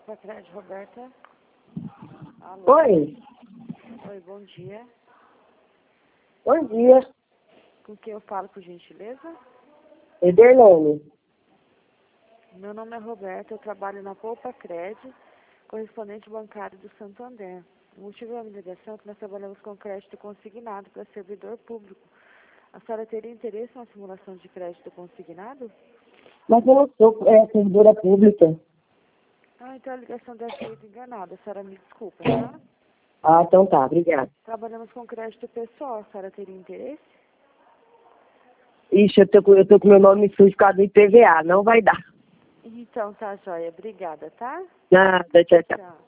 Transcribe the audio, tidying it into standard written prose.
Poupa Crédito, Roberta. Alô? Oi, Oi, bom dia. bom dia. Com quem eu falo, por gentileza? Ederlane. Meu nome é Roberta, eu trabalho na Poupa Crédito, correspondente bancário do Santander. O motivo da minha ligação é que nós trabalhamos com crédito consignado para servidor público. A senhora teria interesse em uma simulação de crédito consignado? Mas eu não sou servidora pública. Ah, então a ligação deve ter ido enganada. A senhora me desculpa, tá? Ah, então tá, obrigada. Trabalhamos com crédito pessoal. A senhora teria interesse? Ixi, eu tô com meu nome sujo por causa do IPVA, não vai dar. Então tá, joia. Obrigada, tá? Nada, tchau, tchau. Tchau.